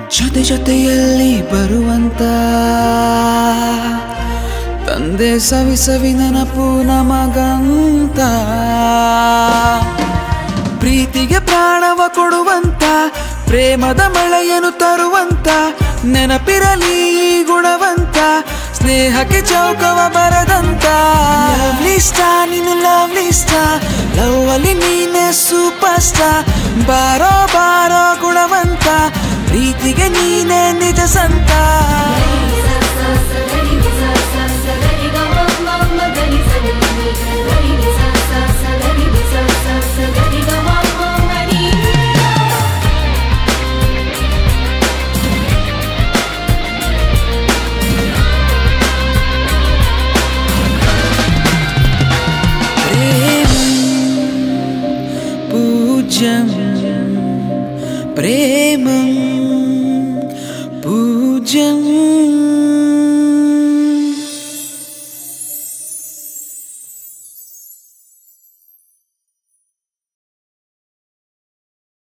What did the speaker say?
ಜೊತೆ ಜೊತೆಯಲ್ಲಿ ಬರುವಂತ ತಂದೆ ಸವಿ ಸವಿ ನೆನಪು ನಮಗಂತ ಪ್ರೀತಿಗೆ ಪ್ರಾಣವ ಕೊಡುವಂತ ಪ್ರೇಮದ ಮಳೆಯನ್ನು ತರುವಂತ ನೆನಪಿರಲಿ ಈ ಗುಣವಂತ ಸ್ನೇಹಕ್ಕೆ ಚೌಕವ ಬರದಂತ ಲವ್ಲಿ ಸ್ಟಾರ್ ನೀನು ಲವ್ಲಿ ಸ್ಟಾರ್ ಲವ್ ಅಲ್ಲಿ ನೀನೆ ಸೂಪರ್ ಸ್ಟಾರ್ ಬಾರೋ ಬಾರೋ ಗುಣವಂತ ಪ್ರೀತಿಗೆ ನೀನೆ ನಿಜ ಸಂತ प्रेमं पूज्यम्